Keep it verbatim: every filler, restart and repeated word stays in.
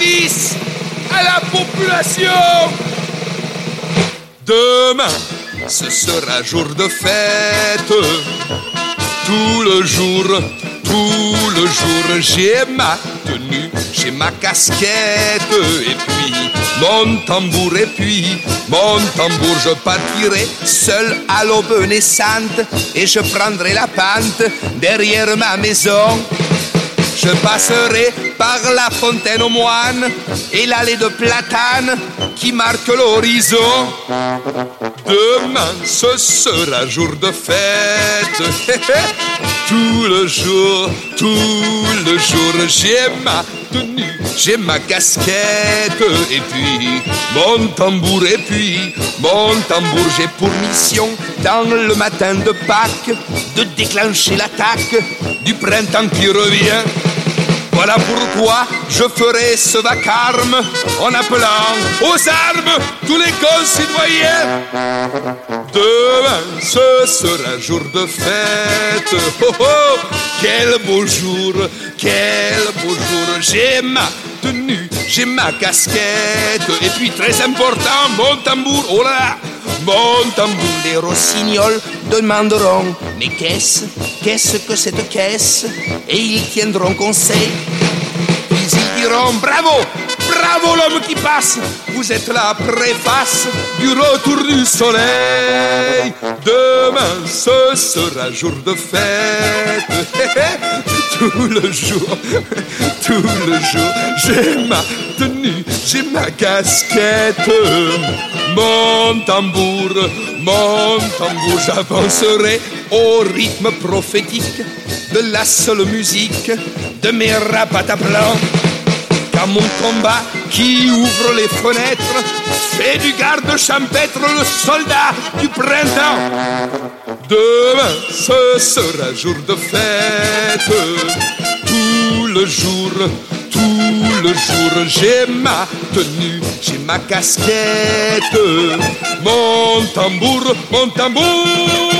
service à la population. Demain, ce sera jour de fête. Tout le jour, tout le jour, j'ai ma tenue, j'ai ma casquette. Et puis mon tambour, et puis mon tambour. Je partirai seul à l'aube naissante et je prendrai la pente derrière ma maison. Je passerai par la fontaine aux moines et l'allée de platane qui marque l'horizon. Demain, ce sera jour de fête. Tout le jour, tout le jour, j'ai ma tenue, j'ai ma casquette. Et puis mon tambour, et puis mon tambour. J'ai pour mission, dans le matin de Pâques, de déclencher l'attaque du printemps qui revient. Voilà pourquoi je ferai ce vacarme en appelant aux armes tous les concitoyens. Demain, ce sera jour de fête. Oh oh, quel beau jour, quel beau jour. J'ai ma tenue, j'ai ma casquette. Et puis très important, mon tambour. Oh là là, mon tambour. Les rossignols demanderont: mais qu'est-ce, qu'est-ce que cette caisse? Et ils tiendront conseil. Puis ils diront: bravo, bravo l'homme qui passe. Vous êtes la préface du retour du soleil. Demain, ce sera jour de fête. Tout le jour, tout le jour, j'ai ma tenue, j'ai ma casquette. Mon tambour, mon tambour, j'avancerai au rythme prophétique de la seule musique de mes rapatablancs. Car mon combat qui ouvre les fenêtres fait du garde champêtre le soldat du printemps. Demain, ce sera jour de fête. Tout le jour, tout le jour, j'ai ma tenue, j'ai ma casquette. Mon tambour, mon tambour.